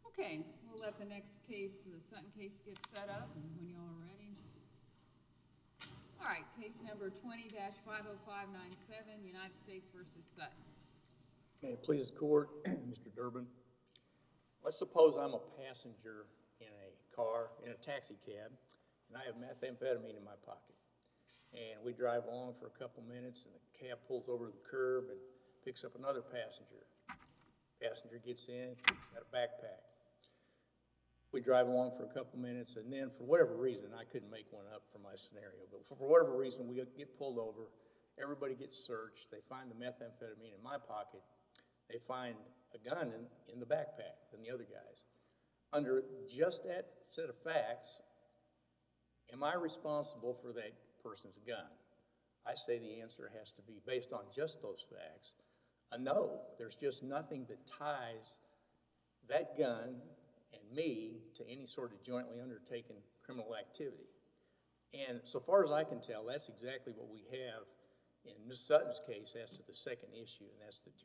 Okay, we'll let the next case, the Sutton case, get set up, and when y'all are ready. All right, case number 20-50597, United States versus Sutton. May it please the court, Mr. Durbin. Let's suppose I'm a passenger in a car, in a taxi cab, and I have methamphetamine in my pocket. And we drive along for a couple minutes, and the cab pulls over to the curb and picks up another passenger. Passenger gets in, got a backpack. We drive along for a couple minutes, and then for whatever reason, I couldn't make one up for my scenario, but for whatever reason, we get pulled over, everybody gets searched, they find the methamphetamine in my pocket, they find a gun in the backpack than the other guys. Under just that set of facts, am I responsible for that person's gun? I say the answer has to be, based on just those facts, a no. There's just nothing that ties that gun and me to any sort of jointly undertaken criminal activity. And so far as I can tell, that's exactly what we have in Ms. Sutton's case as to the second issue, and that's the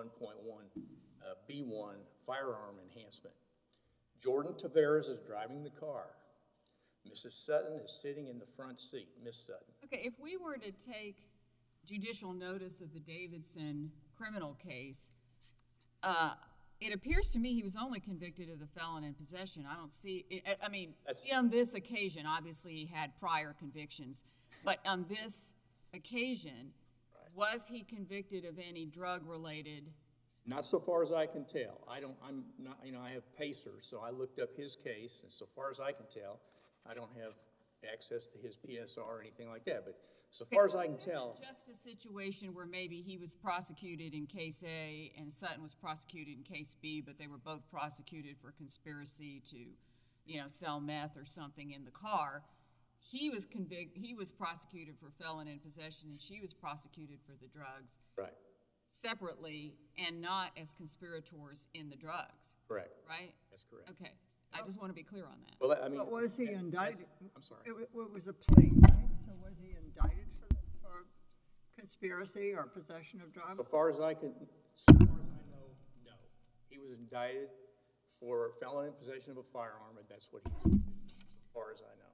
2D1.1B1 firearm enhancement. Jordan Taveras is driving the car. Mrs. Sutton is sitting in the front seat. Ms. Sutton. Okay, if we were to take judicial notice of the Davidson criminal case, it appears to me he was only convicted of the felon in possession. I don't see, I mean, on this occasion, obviously he had prior convictions, but on this occasion, was he convicted of any drug-related? Not so far as I can tell. I'm not, I have PACER, so I looked up his case, and so far as I can tell, I don't have access to his PSR or anything like that, but so far as I can tell. Just a situation where maybe he was prosecuted in case A and Sutton was prosecuted in case B, but they were both prosecuted for conspiracy to, sell meth or something in the car. He was prosecuted for felon in possession, and she was prosecuted for the drugs. Right. Separately, and not as conspirators in the drugs. Correct. Right? That's correct. Okay. I just want to be clear on that. Well, I mean, but was he indicted? I'm sorry. It was a plea, right? So was he indicted for conspiracy or possession of drugs? So far as I know, no. He was indicted for felon in possession of a firearm, and that's what he did, as far as I know.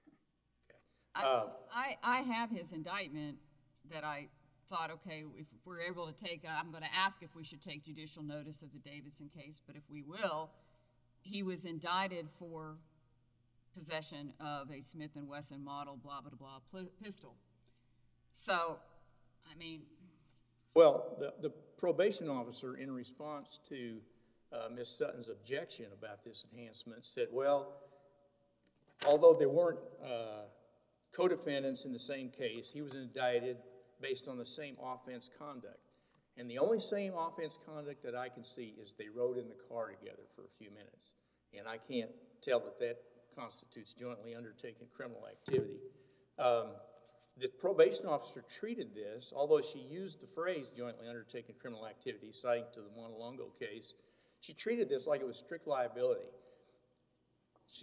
Okay. I have his indictment that I thought, okay, if we're able to take, I'm going to ask if we should take judicial notice of the Davidson case, but if we will, he was indicted for possession of a Smith & Wesson model, blah, blah, blah, pistol. So, I mean. Well, the probation officer, in response to Ms. Sutton's objection about this enhancement, said, well, although there weren't co-defendants in the same case, he was indicted based on the same offense conduct. And the only same offense conduct that I can see is they rode in the car together for a few minutes. And I can't tell that that constitutes jointly undertaken criminal activity. The probation officer treated this, although she used the phrase jointly undertaken criminal activity, citing to the Montelongo case, she treated this like it was strict liability. She,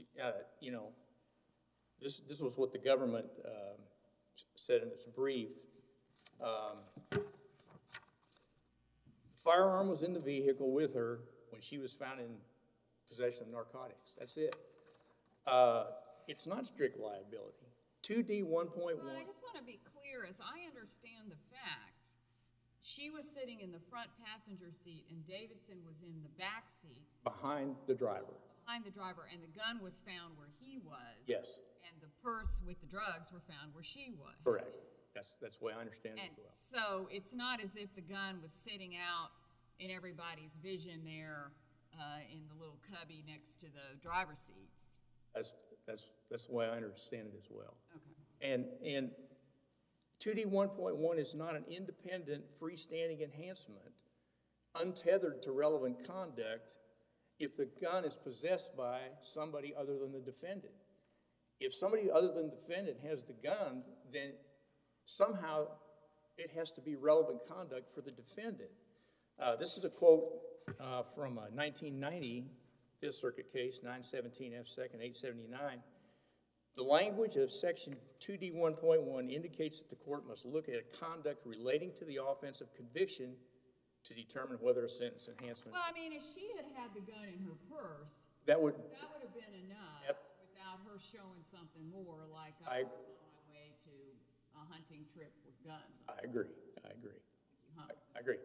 this was what the government said in its brief. Firearm was in the vehicle with her when she was found in possession of narcotics. That's it. It's not strict liability. 2D 1.1. Well, I just want to be clear, as I understand the facts, she was sitting in the front passenger seat and Davidson was in the back seat. Behind the driver. Behind the driver, and the gun was found where he was. Yes. And the purse with the drugs were found where she was. Correct. That's the way I understand it as well. So it's not as if the gun was sitting out in everybody's vision there in the little cubby next to the driver's seat. That's the way I understand it as well. Okay. And 2D 1.1 is not an independent, freestanding enhancement untethered to relevant conduct if the gun is possessed by somebody other than the defendant. If somebody other than the defendant has the gun, then somehow it has to be relevant conduct for the defendant. This is a quote from a 1990 Fifth Circuit case, 917 F. 2nd, 879. The language of section 2D 1.1 indicates that the court must look at conduct relating to the offense of conviction to determine whether a sentence enhancement, Well, I mean, if she had had the gun in her purse, that would, that would have been enough Yep. without her showing something more like I- I was on my way to a hunting trip with guns. I agree. I agree.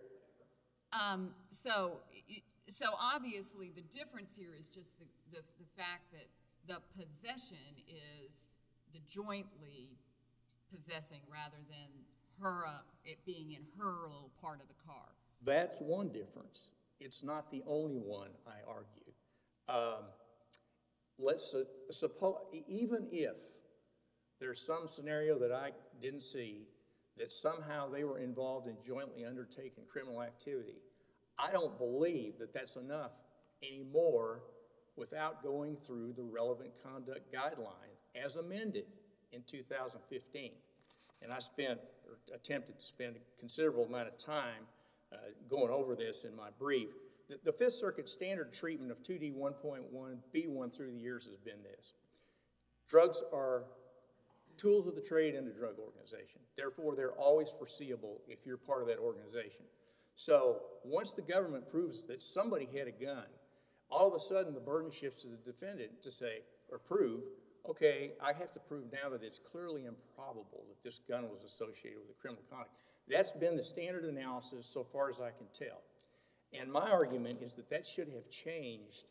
So obviously the difference here is just the fact that the possession is the jointly possessing rather than her, it being in her little part of the car. That's one difference. It's not the only one, I argue. Let's suppose, even if there's some scenario that I didn't see, that somehow they were involved in jointly undertaken criminal activity, I don't believe that that's enough anymore without going through the relevant conduct guideline as amended in 2015. And I attempted to spend a considerable amount of time going over this in my brief. The Fifth Circuit standard treatment of 2D 1.1B1 through the years has been this. Drugs are tools of the trade in a drug organization. Therefore, they're always foreseeable if you're part of that organization. So once the government proves that somebody had a gun, all of a sudden the burden shifts to the defendant to say, or prove, okay, I have to prove now that it's clearly improbable that this gun was associated with a criminal conduct. That's been the standard analysis so far as I can tell. And my argument is that that should have changed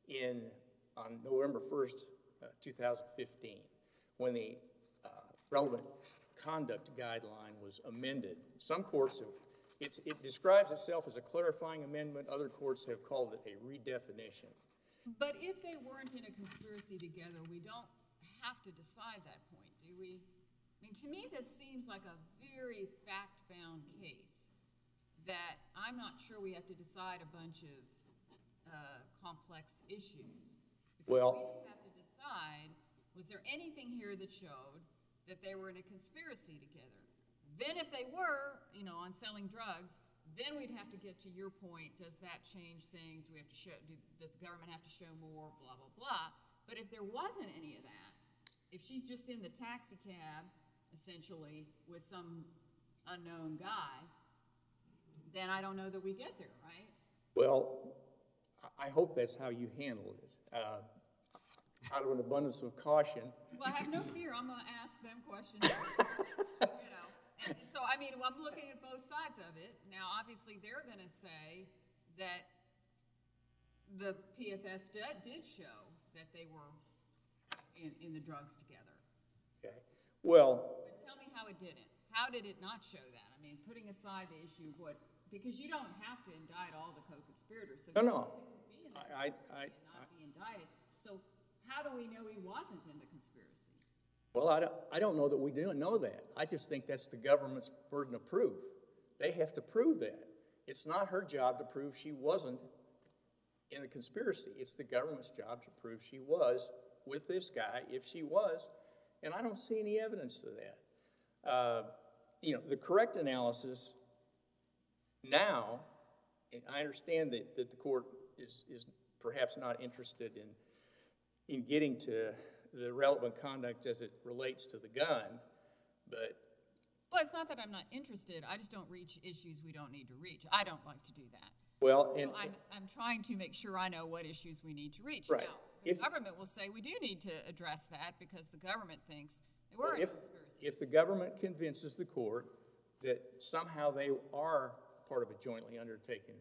on November 1st, 2015, when the relevant conduct guideline was amended. Some courts have, it describes itself as a clarifying amendment. Other courts have called it a redefinition. But if they weren't in a conspiracy together, we don't have to decide that point, do we? I mean, to me, this seems like a very fact-bound case that I'm not sure we have to decide a bunch of complex issues. Because Well, we just have to decide, was there anything here that showed that they were in a conspiracy together? Then if they were, on selling drugs, then we'd have to get to your point, does that change things? Do we have to show, does the government have to show more, blah, blah, blah. But if there wasn't any of that, if she's just in the taxi cab, essentially, with some unknown guy, then I don't know that we get there, right? Well, I hope that's how you handle it. Out of an abundance of caution. Well, have no fear, I'm gonna ask them questions, And so, I mean, I'm looking at both sides of it. Now, obviously, they're gonna say that the PFS did show that they were in the drugs together. Okay. Well, But tell me how it didn't. How did it not show that? I mean, putting aside the issue of because you don't have to indict all the co-conspirators. So No. Johnson could be in the conspiracy and not be indicted. So how do we know he wasn't in the conspiracy? well, I don't know that we do know that. I just think that's the government's burden of proof. They have to prove that. It's not her job to prove she wasn't in the conspiracy. It's the government's job to prove she was with this guy, if she was, and I don't see any evidence to that. The correct analysis now, and I understand that the court is perhaps not interested in getting to the relevant conduct as it relates to the gun, but... Well, it's not that I'm not interested. I just don't reach issues we don't need to reach. I don't like to do that. Well, So I'm trying to make sure I know what issues we need to reach. Right. Now, the government will say we do need to address that because the government thinks they were in a conspiracy. if the government convinces the court that somehow they are part of a jointly undertaken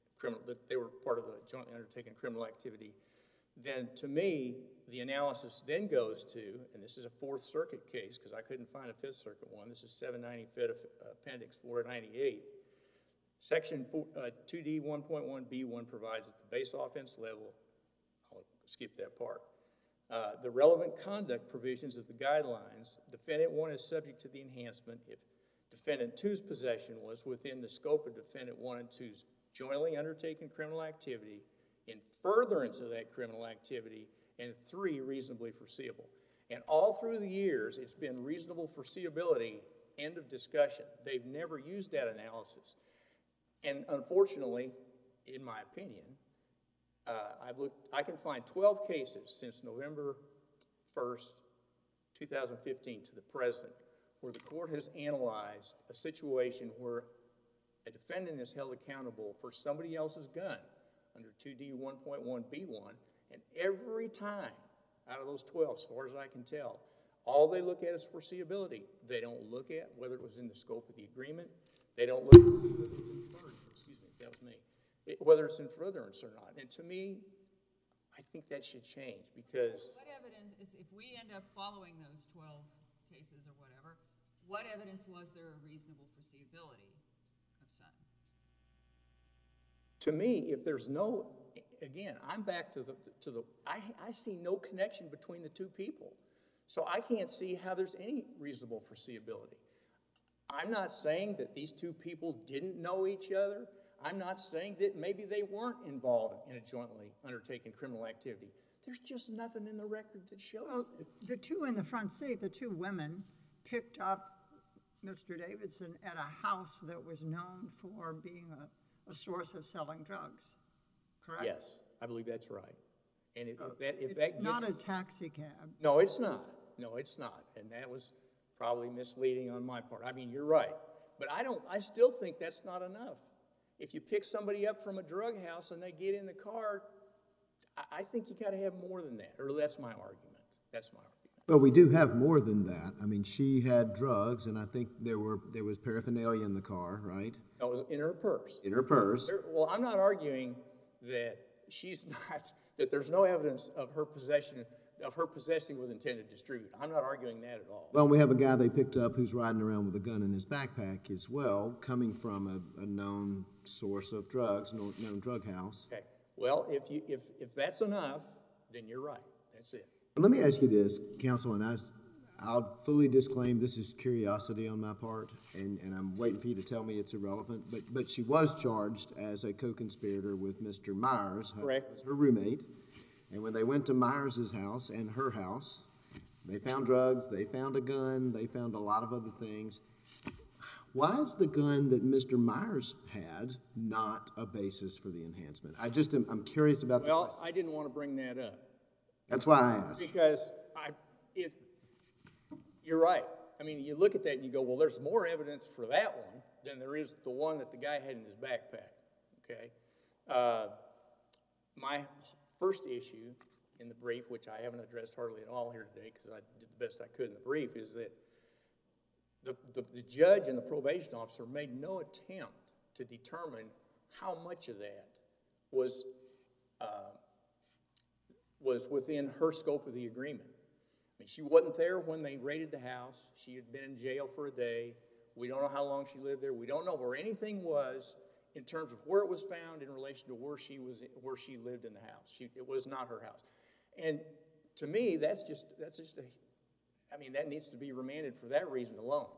criminal activity, then to me, the analysis then goes to, and this is a Fourth Circuit case because I couldn't find a Fifth Circuit one, this is 795 Appendix 498. Section 2D 1.1B1 provides at the base offense level, I'll skip that part, the relevant conduct provisions of the guidelines, defendant 1 is subject to the enhancement if defendant 2's possession was within the scope of defendant 1 and 2's jointly undertaken criminal activity, in furtherance of that criminal activity, and 3, reasonably foreseeable. And all through the years, it's been reasonable foreseeability, end of discussion. They've never used that analysis. And unfortunately, in my opinion, I can find 12 cases since November 1st, 2015 to the present where the court has analyzed a situation where a defendant is held accountable for somebody else's gun under 2D1.1B1, and every time out of those 12, as far as I can tell, all they look at is foreseeability. They don't look at whether it was in the scope of the agreement. They don't look at whether it's in furtherance. Excuse me, that was me. Whether it's in furtherance or not. And to me, I think that should change because... What evidence is, if we end up following those 12 cases or whatever, what evidence was there of reasonable foreseeability of Sutton? To me, if there's no, again, I'm back to I see no connection between the two people. So I can't see how there's any reasonable foreseeability. I'm not saying that these two people didn't know each other. I'm not saying that maybe they weren't involved in a jointly undertaken criminal activity. There's just nothing in the record that shows. Well, the two in the front seat, the two women, picked up Mr. Davidson at a house that was known for being a source of selling drugs, correct? Yes, I believe that's right. And if that It's gets... not a taxi cab. No, it's not. No, it's not. And that was probably misleading on my part. I mean, you're right. But I still think that's not enough. If you pick somebody up from a drug house and they get in the car, I think you got to have more than that. Or that's my argument. That's my argument. Well, we do have more than that. I mean, she had drugs, and I think there was paraphernalia in the car, right? That was in her purse. In her purse. Well, I'm not arguing that that there's no evidence of her possessing with intent to distribute. I'm not arguing that at all. Well, we have a guy they picked up who's riding around with a gun in his backpack as well, coming from a known source of drugs, known drug house. Okay. Well, if that's enough, then you're right. That's it. Let me ask you this, counsel, and I'll fully disclaim this is curiosity on my part, and I'm waiting for you to tell me it's irrelevant, but she was charged as a co-conspirator with Mr. Myers, Correct. her roommate, and when they went to Myers' house and her house, they found drugs, they found a gun, they found a lot of other things. Why is the gun that Mr. Myers had not a basis for the enhancement? I'm curious about that. Well, I didn't want to bring that up. That's why I asked. Because if you're right. I mean, you look at that and you go, well, there's more evidence for that one than there is the one that the guy had in his backpack, okay? My first issue in the brief, which I haven't addressed hardly at all here today because I did the best I could in the brief, is that the judge and the probation officer made no attempt to determine how much of that was within her scope of the agreement. I mean, she wasn't there when they raided the house. She had been in jail for a day. We don't know how long she lived there. We don't know where anything was in terms of where it was found in relation to where she lived in the house. It was not her house. And to me, that needs to be remanded for that reason alone.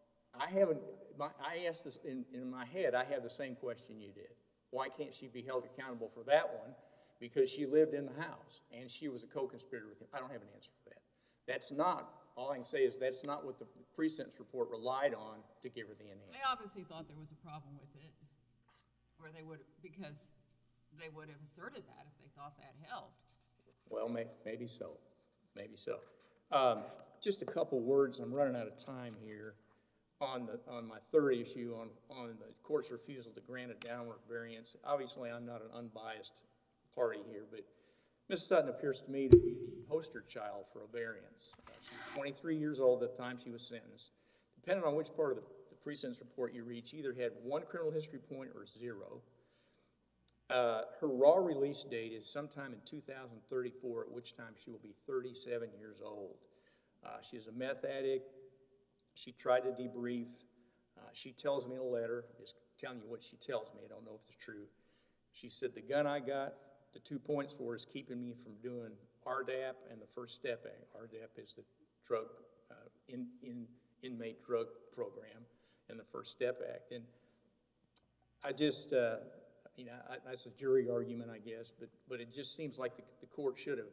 I asked this in my head, I have the same question you did. Why can't she be held accountable for that one? Because she lived in the house and she was a co-conspirator with him. I don't have an answer for that. That's not, all I can say is that's not what the pre-sentence report relied on to give her the enhancement. They obviously thought there was a problem with it, or because they would have asserted that if they thought that helped. Well, maybe so. Maybe so. Just a couple words. I'm running out of time here on my third issue on the court's refusal to grant a downward variance. Obviously, I'm not an unbiased party here, but Ms. Sutton appears to me to be the poster child for a variance. She was 23 years old at the time she was sentenced. Depending on which part of the pre-sentence report you read, she either had 1 criminal history point or 0. Her raw release date is sometime in 2034, at which time she will be 37 years old. She is a meth addict. She tried to debrief. She tells me in a letter, just telling you what she tells me, I don't know if it's true. She said, the gun I got, the 2 points for is keeping me from doing RDAP and the First Step Act. RDAP is the drug, inmate drug program, and the First Step Act. And I just, that's a jury argument, I guess, but it just seems like the court should have.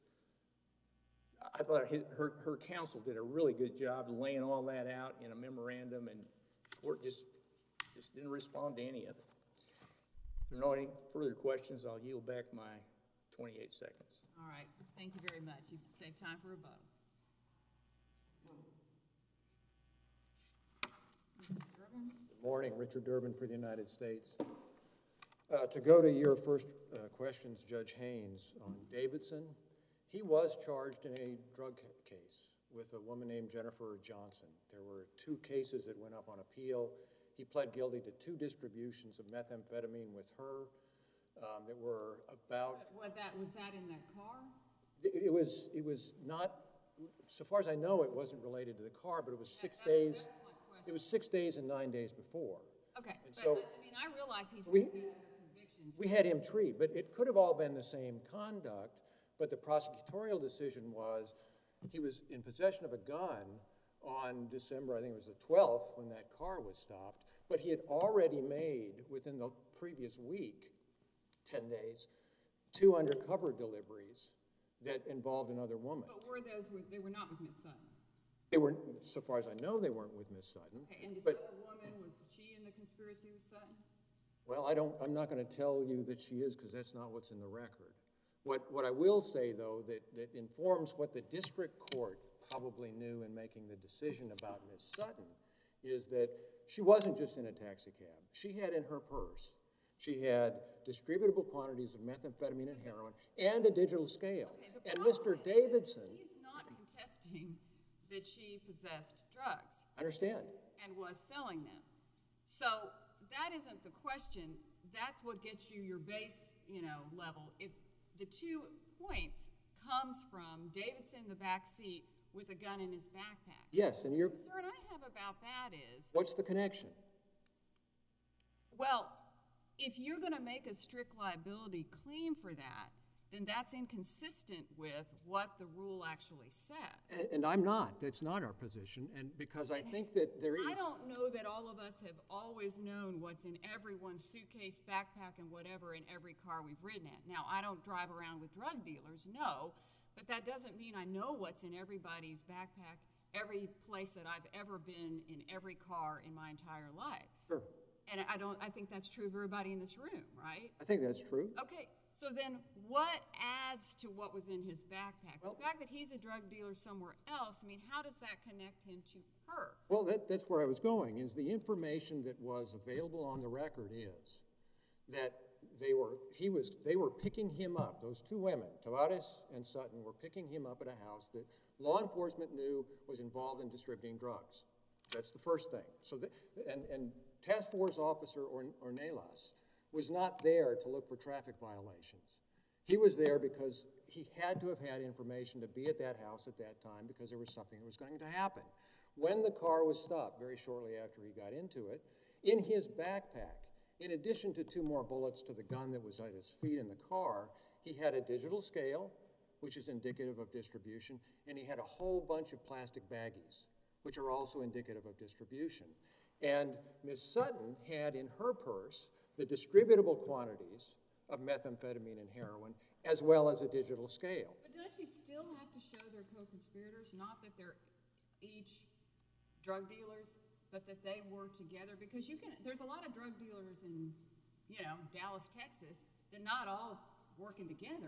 I thought her counsel did a really good job laying all that out in a memorandum, and the court just didn't respond to any of it. If there are no any further questions, I'll yield back my 28 seconds. All right. Thank you very much. You've saved time for a vote. Mr. Durbin? Good Morning, Richard Durbin for the United States. To go to your first questions, Judge Haynes, on Davidson, he was charged in a drug case with a woman named Jennifer Johnson. There were 2 cases that went up on appeal. He pled guilty to 2 distributions of methamphetamine with her that were about... Was that in that car? It was not, so far as I know, it wasn't related to the car, but it was 6 days. That's my question. It was 6 days and 9 days before. Okay, And but so I mean, I realize he's we- got other convictions. We had him treated, but it could have all been the same conduct, but the prosecutorial decision was he was in possession of a gun on December, I think it was the 12th, when that car was stopped, but he had already made, within the previous week, 10 days, 2 undercover deliveries that involved another woman. But they were not with Miss Sutton? They were, so far as I know, they weren't with Miss Sutton. Okay, and this but- other woman, was she in the conspiracy with Sutton? Well, I'm not going to tell you that she is because that's not what's in the record. What I will say, though, that informs what the district court probably knew in making the decision about Miss Sutton is that she wasn't just in a taxi cab. She had in her purse, she had distributable quantities of methamphetamine and heroin and a digital scale. Okay, the And problem Mr. is that Davidson, he's not contesting that she possessed drugs I understand. and was selling them. So that isn't the question. That's what gets you your base, level. It's the 2 points comes from Davidson in the back seat with a gun in his backpack. Yes, and The concern I have about that is, what's the connection? well, if you're going to make a strict liability claim for that, then that's inconsistent with what the rule actually says. And I'm not. That's not our position. And because I think that there is... I don't know that all of us have always known what's in everyone's suitcase, backpack, and whatever in every car we've ridden at. Now, I don't drive around with drug dealers, no, but that doesn't mean I know what's in everybody's backpack, every place that I've ever been in every car in my entire life. Sure. And I think that's true of everybody in this room, right? I think that's true. Okay, so then what adds to what was in his backpack? Well- The fact that he's a drug dealer somewhere else, I mean, how does that connect him to her? Well, that's where I was going, is the information that was available on the record is that they were picking him up, those 2 women, Tavares and Sutton, were picking him up at a house that law enforcement knew was involved in distributing drugs. That's the first thing. So, and Task Force Officer Ornelas was not there to look for traffic violations. He was there because he had to have had information to be at that house at that time because there was something that was going to happen. When the car was stopped, very shortly after he got into it, in his backpack, in addition to 2 more bullets to the gun that was at his feet in the car, he had a digital scale, which is indicative of distribution, and he had a whole bunch of plastic baggies, which are also indicative of distribution. And Ms. Sutton had in her purse the distributable quantities of methamphetamine and heroin, as well as a digital scale. But don't you still have to show they're co-conspirators, not that they're each drug dealers, but that they were together? Because there's a lot of drug dealers in, Dallas, Texas, that not all working together.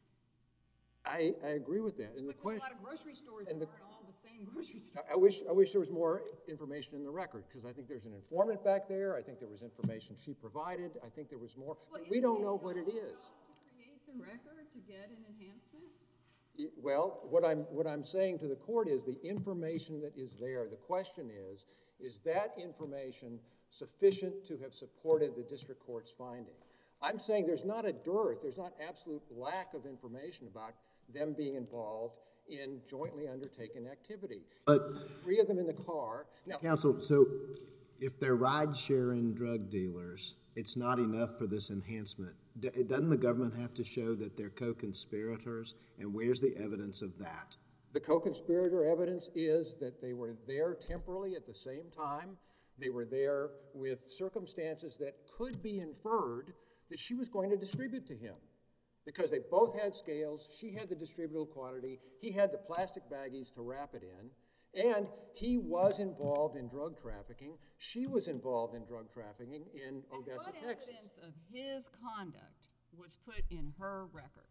I agree with that. And It's like a lot of grocery stores that aren't all the same grocery store. I wish there was more information in the record, because I think there's an informant back there. I think there was information she provided. I think there was more. Well, We isn't don't know what it your is. job to create the record to get an enhancement? Well, what I'm saying to the court is the information that is there. The question is that information sufficient to have supported the district court's finding? I'm saying there's not a dearth, there's not absolute lack of information about them being involved in jointly undertaken activity. But, 3 of them in the car. Now, counsel, so if they're ride-sharing drug dealers, it's not enough for this enhancement. Doesn't the government have to show that they're co-conspirators? And where's the evidence of that? the co-conspirator evidence is that they were there temporally at the same time. They were there with circumstances that could be inferred that she was going to distribute to him, because they both had scales. She had the distributable quantity. He had the plastic baggies to wrap it in. And he was involved in drug trafficking. She was involved in drug trafficking in Odessa, What Texas. evidence of his conduct was put in her record?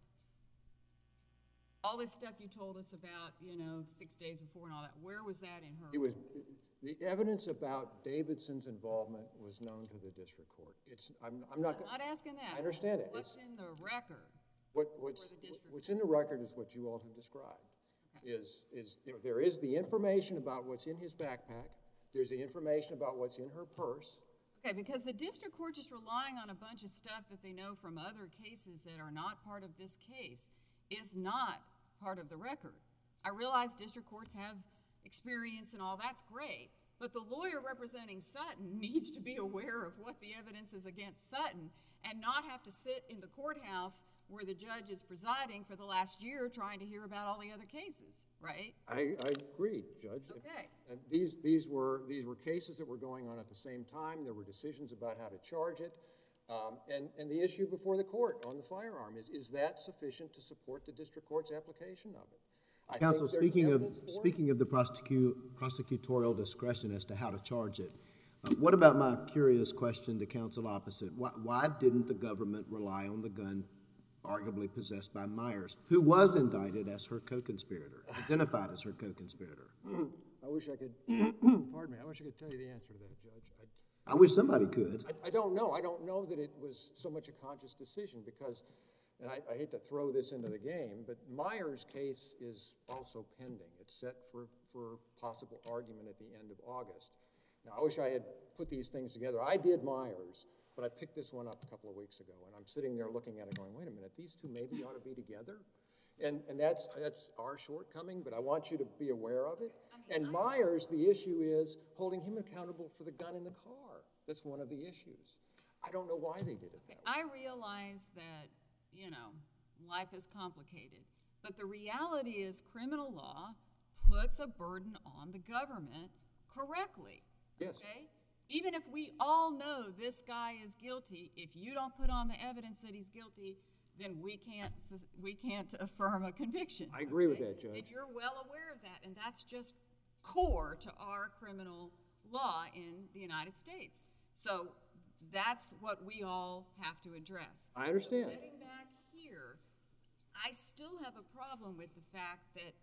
All this stuff you told us about, 6 days before and all that, where was that in her? It was, The evidence about Davidson's involvement was known to the district court. I'm not. I'm not asking that. I understand it. What's in the record? What's in the record is what you all have described. Okay. There is the information about what's in his backpack. There's the information about what's in her purse. Okay, because the district court just relying on a bunch of stuff that they know from other cases that are not part of this case is not part of the record. I realize district courts have experience and all, that's great, but the lawyer representing Sutton needs to be aware of what the evidence is against Sutton and not have to sit in the courthouse where the judge is presiding for the last year trying to hear about all the other cases, right? I agree, Judge. Okay. And these were cases that were going on at the same time. There were decisions about how to charge it. And the issue before the court on the firearm is that sufficient to support the district court's application of it? Counsel, speaking of the prosecutorial discretion as to how to charge it, what about my curious question to counsel opposite? Why didn't the government rely on the gun arguably possessed by Myers, who was indicted as her co-conspirator, identified as her co-conspirator? I wish I could, pardon me, I wish I could tell you the answer to that, Judge. I wish somebody could. I don't know. I don't know that it was so much a conscious decision because, and I hate to throw this into the game, but Myers' case is also pending. It's set for possible argument at the end of August. Now, I wish I had put these things together. I did Myers, but I picked this one up a couple of weeks ago, and I'm sitting there looking at it going, wait a minute, these two maybe ought to be together? And that's our shortcoming, but I want you to be aware of it. And Myers, the issue is holding him accountable for the gun in the car. That's one of the issues. I don't know why they did it that way. I realize that, you know, life is complicated, but the reality is criminal law puts a burden on the government correctly. Yes. Okay? Even if we all know this guy is guilty, if you don't put on the evidence that he's guilty, then we can't affirm a conviction. I agree with that, Judge. And you're well aware of that, and that's just core to our criminal law in the United States. So that's what we all have to address. I understand. Getting back here, I still have a problem with the fact that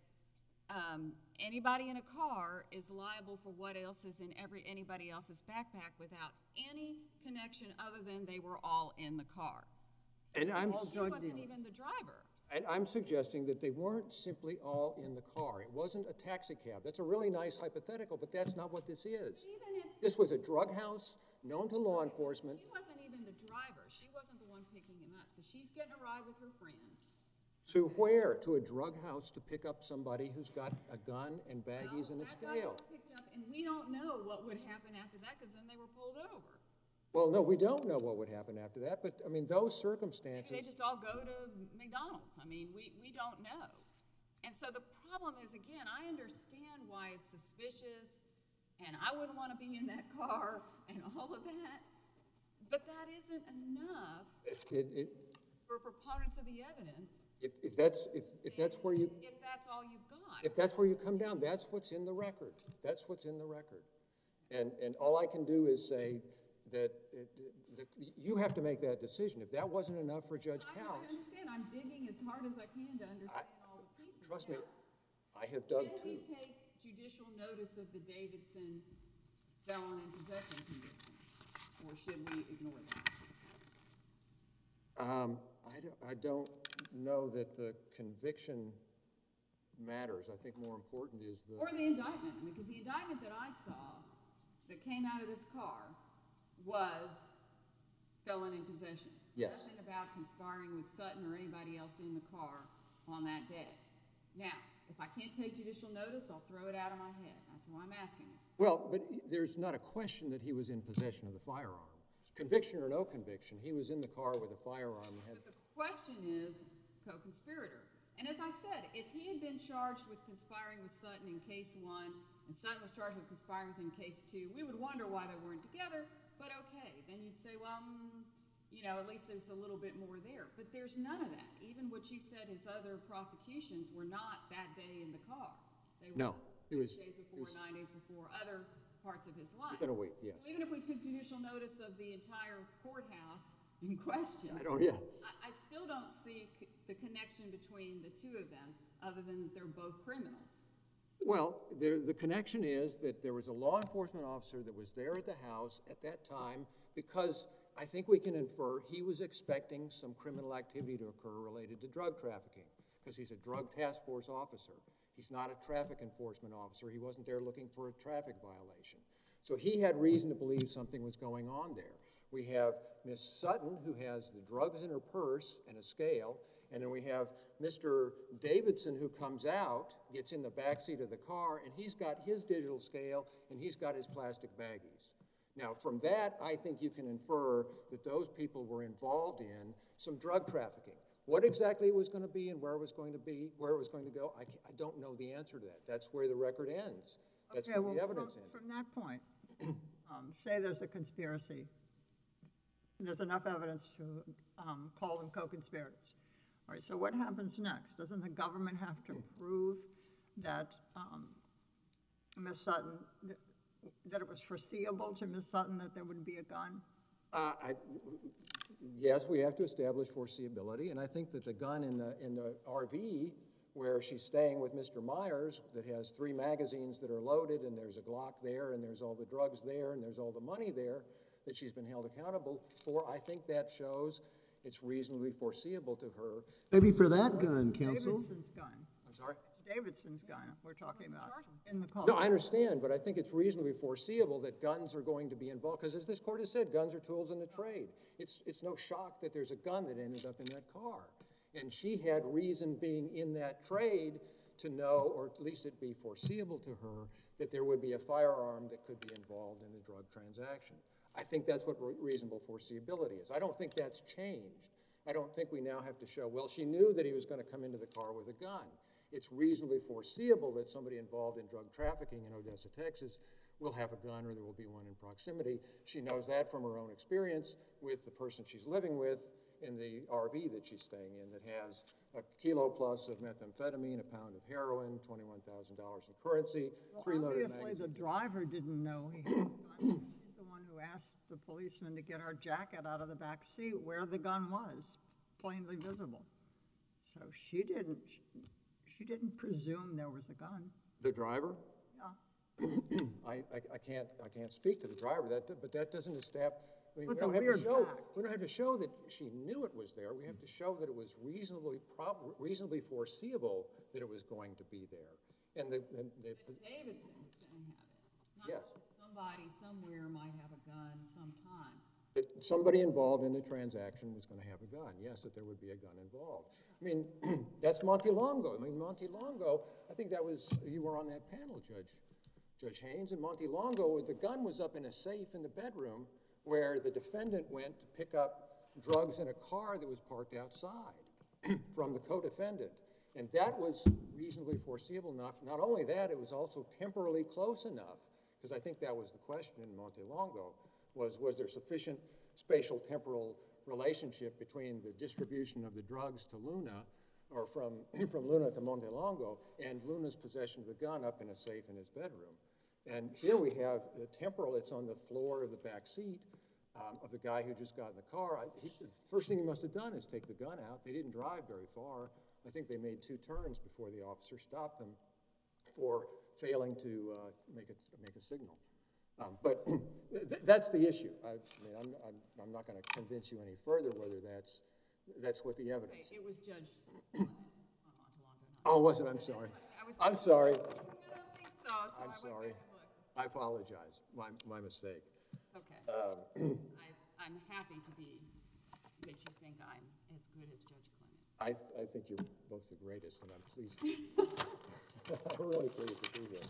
anybody in a car is liable for what else is in anybody else's backpack without any connection other than they were all in the car. And She wasn't even the driver. And I'm suggesting that they weren't simply all in the car. It wasn't a taxi cab. That's a really nice hypothetical, but that's not what this is. This was a drug house known to law enforcement. She wasn't even the driver. She wasn't the one picking him up. So she's getting a ride with her friend. To where? To a drug house to pick up somebody who's got a gun and baggies and a That guy scale. was picked up, and we don't know what would happen after that because then they were pulled over. Well, no, we don't know what would happen after that, but I mean, those circumstances. Maybe they just all go to McDonald's. I mean, we don't know. And so the problem is, again, I understand why it's suspicious, and I wouldn't want to be in that car and all of that, but that isn't enough for proponents of the evidence. If that's where you. If that's all you've got. If that's where you come down, that's what's in the record. That's what's in the record. And all I can do is say that you have to make that decision. If that wasn't enough for Judge Counts. I understand. I'm digging as hard as I can to understand all the pieces. Trust me, I have dug too. Can we take judicial notice of the Davidson felon in possession conviction, or should we ignore that? I don't know that the conviction matters. I think more important is the. Or the indictment, because the indictment that I saw that came out of this car was felon in possession. Yes. Nothing about conspiring with Sutton or anybody else in the car on that day. Now, if I can't take judicial notice, I'll throw it out of my head. That's why I'm asking it. Well, but there's not a question that he was in possession of the firearm. Conviction or no conviction, he was in the car with a firearm. But the question is co-conspirator. And as I said, if he had been charged with conspiring with Sutton in case 1, and Sutton was charged with conspiring with him in case 2, we would wonder why they weren't together, but okay. Then you'd say, well, you know, at least there's a little bit more there. But there's none of that. Even what you said, his other prosecutions were not that day in the car. They were 6 days before, 9 days before, other parts of his life. Within a week, yes. So even if we took judicial notice of the entire courthouse in question, I still don't see the connection between the two of them, other than that they're both criminals. Well, the connection is that there was a law enforcement officer that was there at the house at that time because I think we can infer he was expecting some criminal activity to occur related to drug trafficking because he's a drug task force officer. He's not a traffic enforcement officer. He wasn't there looking for a traffic violation. So he had reason to believe something was going on there. We have Miss Sutton, who has the drugs in her purse and a scale, and then we have Mr. Davidson, who comes out, gets in the backseat of the car, and he's got his digital scale, and he's got his plastic baggies. Now, from that, I think you can infer that those people were involved in some drug trafficking. What exactly it was going to be and where it was going to be, where it was going to go, I don't know the answer to that. That's where the record ends. That's Okay, where the well, evidence ends. from that point, say there's a conspiracy. There's enough evidence to call them co-conspirators. All right, so what happens next? Doesn't the government have to prove that Ms. Sutton, that it was foreseeable to Ms. Sutton that there would be a gun? Yes, we have to establish foreseeability, and I think that the gun in the RV where she's staying with Mr. Myers that has 3 magazines that are loaded, and there's a Glock there, and there's all the drugs there, and there's all the money there that she's been held accountable for, I think that shows it's reasonably foreseeable to her. Maybe for that gun, counsel. Davidson's gun. I'm sorry? Davidson's gun we're talking about in the car. No, I understand, but I think it's reasonably foreseeable that guns are going to be involved, because as this court has said, guns are tools in the trade. It's no shock that there's a gun that ended up in that car. And she had reason being in that trade to know, or at least it be foreseeable to her, that there would be a firearm that could be involved in the drug transaction. I think that's what reasonable foreseeability is. I don't think that's changed. I don't think we now have to show, well, she knew that he was going to come into the car with a gun. It's reasonably foreseeable that somebody involved in drug trafficking in Odessa, Texas will have a gun or there will be one in proximity. She knows that from her own experience with the person she's living with in the RV that she's staying in that has a kilo plus of methamphetamine, a pound of heroin, $21,000 in currency, Well, 3 loaded obviously, magazines. the driver didn't know he had a gun. She's the one who asked the policeman to get her jacket out of the back seat where the gun was, plainly visible. So she didn't presume there was a gun. The driver? Yeah. I can't speak to the driver, but that doesn't establish. I mean, It's a weird fact. we don't have to show that she knew it was there. We have to show that it was reasonably foreseeable that it was going to be there. And That Davidson was going to have it. Not Yes. that somebody somewhere might have a gun sometime. that somebody involved in the transaction was going to have a gun. Yes, that there would be a gun involved. I mean, that's Montelongo. I mean, Montelongo, I think that was, you were on that panel, Judge Haynes, and Montelongo, the gun was up in a safe in the bedroom where the defendant went to pick up drugs in a car that was parked outside from the co-defendant. And that was reasonably foreseeable enough. Not only that, it was also temporally close enough, because I think that was the question in Montelongo, was there sufficient spatial temporal relationship between the distribution of the drugs to Luna, or from Luna to Montelongo, and Luna's possession of the gun up in a safe in his bedroom. And here we have the temporal, it's on the floor of the back seat of the guy who just got in the car. The first thing he must have done is take the gun out. They didn't drive very far. I think they made 2 turns before the officer stopped them for failing to make a signal. But that's the issue. I mean, I'm not going to convince you any further whether that's what the evidence is. It was Judge Montelongo. Oh, was it? I'm sorry. I'm sorry. I don't think so, so I'm I sorry. went back and looked. I apologize. My mistake. It's okay. I'm happy that you think I'm as good as Judge Clement. I think you're both the greatest, and I'm pleased. I'm really pleased to be here.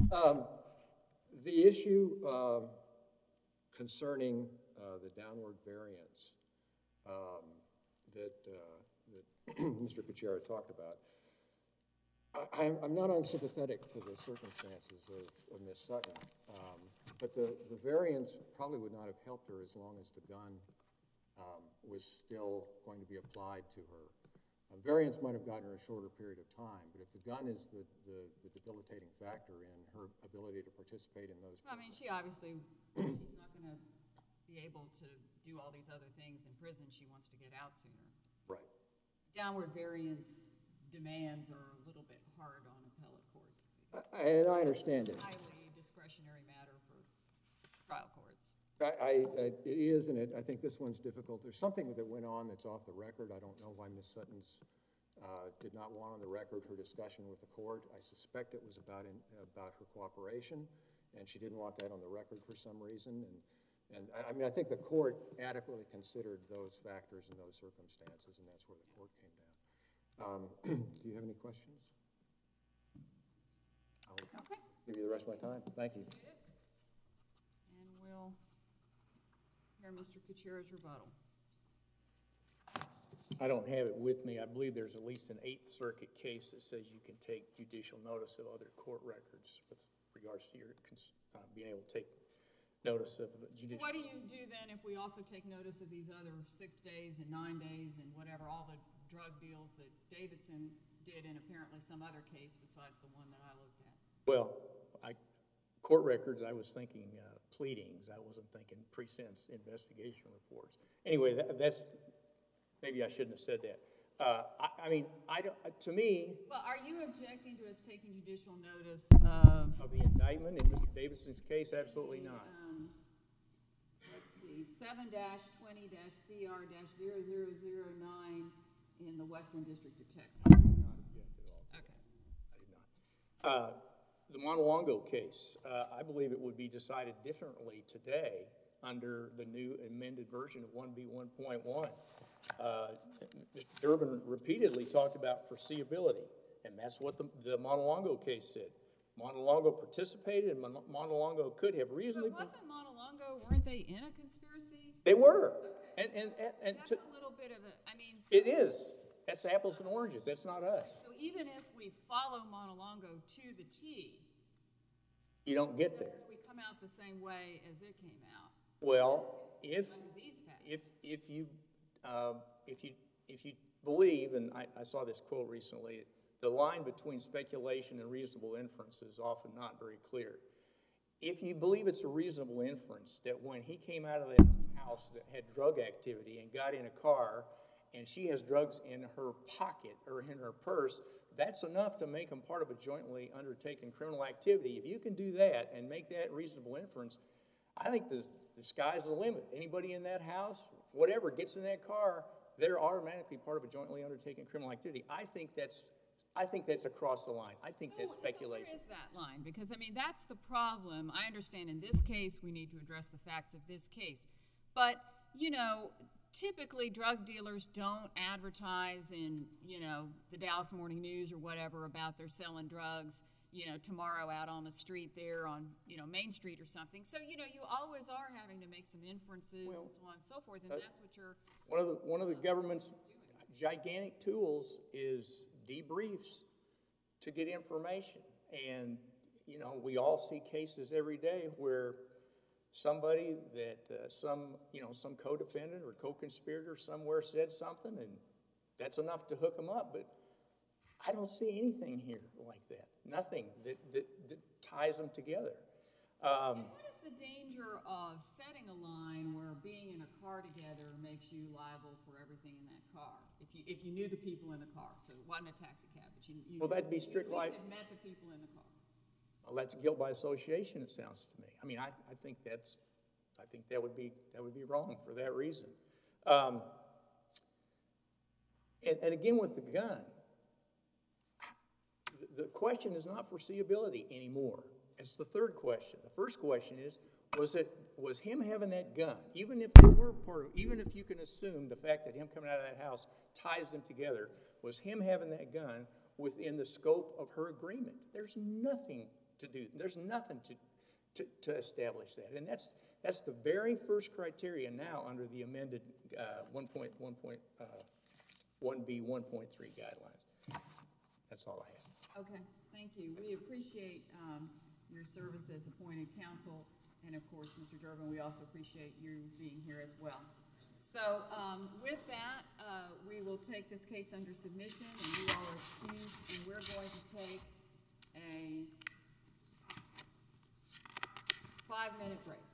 The issue concerning the downward variance that Mr. Pichera talked about, I'm not unsympathetic to the circumstances of Ms. Sutton, but the variance probably would not have helped her as long as the gun was still going to be applied to her. Variance might have gotten her a shorter period of time, but if the gun is the debilitating factor in her ability to participate in those. I mean, she obviously, she's not going to be able to do all these other things in prison. She wants to get out sooner. Right. Downward variance demands are a little bit hard on appellate courts And I understand it. highly discretionary matter for trial courts. It is, and I think this one's difficult. There's something that went on that's off the record. I don't know why Ms. Sutton's did not want on the record her discussion with the court. I suspect it was about her cooperation, and she didn't want that on the record for some reason. And I mean, I think the court adequately considered those factors and those circumstances, and that's where the court came down. Do you have any questions? I'll give you the rest of my time. Thank you. And we'll hear Mr. Kuchera's rebuttal. I don't have it with me. I believe there's at least an Eighth Circuit case that says you can take judicial notice of other court records with regards to your being able to take notice of judicial. What do you do then if we also take notice of these other 6 days and 9 days and whatever, all the drug deals that Davidson did in apparently some other case besides the one that I looked at? Well, court records, I was thinking pleadings. I wasn't thinking pre-sentence investigation reports. Anyway, that's, maybe I shouldn't have said that. I mean, to me. Well, are you objecting to us taking judicial notice Of the indictment in Mr. Davidson's case? Absolutely not. Let's see, 7-20-CR-0009 in the Western District of Texas. Not object at all. Okay. I did not. The Montelongo case, I believe it would be decided differently today under the new amended version of 1B1.1. Mr. Durbin repeatedly talked about foreseeability, and that's what the Montelongo case said. Montelongo participated, and Montelongo could have reasonably. But wasn't Montelongo, weren't they in a conspiracy? They were. Okay. And that's a little bit of a, I mean. So, it is. That's apples and oranges. That's not us. So even if we follow Montelongo to the T, You don't get there. doesn't we come out the same way as it came out? Well, if Under these facts. if you believe, and I saw this quote recently, the line between speculation and reasonable inference is often not very clear. If you believe it's a reasonable inference that when he came out of that house that had drug activity and got in a car and she has drugs in her pocket or in her purse, that's enough to make him part of a jointly undertaken criminal activity. If you can do that and make that reasonable inference, I think the sky's the limit. Anybody in that house, whatever, gets in that car, they're automatically part of a jointly undertaken criminal activity. I think that's across the line. I think that's speculation. So where is that line? Because, I mean, that's the problem. I understand in this case we need to address the facts of this case. But, you know, typically drug dealers don't advertise in, you know, the Dallas Morning News or whatever about they're selling drugs, you know, tomorrow out on the street there on, you know, Main Street or something. So, you know, you always are having to make some inferences and so on and so forth, and that's what you're... One of the government's gigantic tools is debriefs to get information. And, you know, we all see cases every day where somebody that, some co-defendant or co-conspirator somewhere said something, and that's enough to hook them up. But I don't see anything here like that. Nothing that ties them together. And what is the danger of setting a line where being in a car together makes you liable for everything in that car? If you knew the people in the car, so it wasn't a taxi cab, but you well, that'd be strict at least life. met the people in the car. Well, that's guilt by association, it sounds to me. I mean, I think that would be wrong for that reason. And again with the gun, the question is not foreseeability anymore. It's the third question. The first question is, was him having that gun, even if you can assume the fact that him coming out of that house ties them together, was him having that gun within the scope of her agreement? There's nothing to do. There's nothing to establish that, and that's the very first criteria now under the amended 1B1.3 guidelines. That's all I have. Okay, thank you. We appreciate your service as appointed counsel, and of course, Mr. Durbin, we also appreciate you being here as well. So with that, we will take this case under submission, and you all are excused, and we're going to take a 5-minute break.